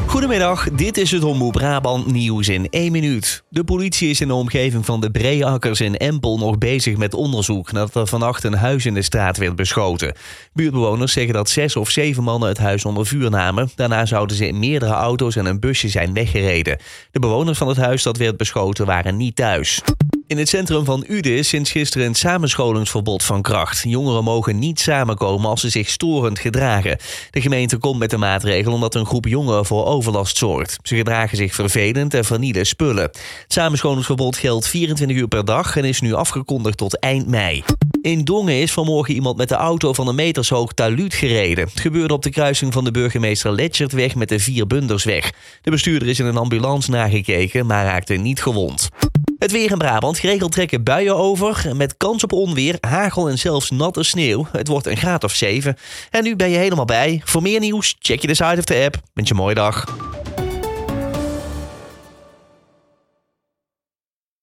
Goedemiddag, dit is het Omroep Brabant nieuws in 1 minuut. De politie is in de omgeving van de Breakkers in Empel nog bezig met onderzoek nadat er vannacht een huis in de straat werd beschoten. Buurtbewoners zeggen dat 6 of 7 mannen het huis onder vuur namen. Daarna zouden ze in meerdere auto's en een busje zijn weggereden. De bewoners van het huis dat werd beschoten waren niet thuis. In het centrum van Uden is sinds gisteren een samenscholingsverbod van kracht. Jongeren mogen niet samenkomen als ze zich storend gedragen. De gemeente komt met de maatregel omdat een groep jongeren voor overlast zorgt. Ze gedragen zich vervelend en vernielen spullen. Het samenscholingsverbod geldt 24 uur per dag en is nu afgekondigd tot eind mei. In Dongen is vanmorgen iemand met de auto van een metershoog taluut gereden. Het gebeurde op de kruising van de Burgemeester Letchertweg met de Vierbundersweg. De bestuurder is in een ambulance nagekeken, maar raakte niet gewond. Het weer in Brabant. Geregeld trekken buien over. Met kans op onweer, hagel en zelfs natte sneeuw. Het wordt een graad of 7. En nu ben je helemaal bij. Voor meer nieuws, check je de site of de app. Wens je een mooie dag.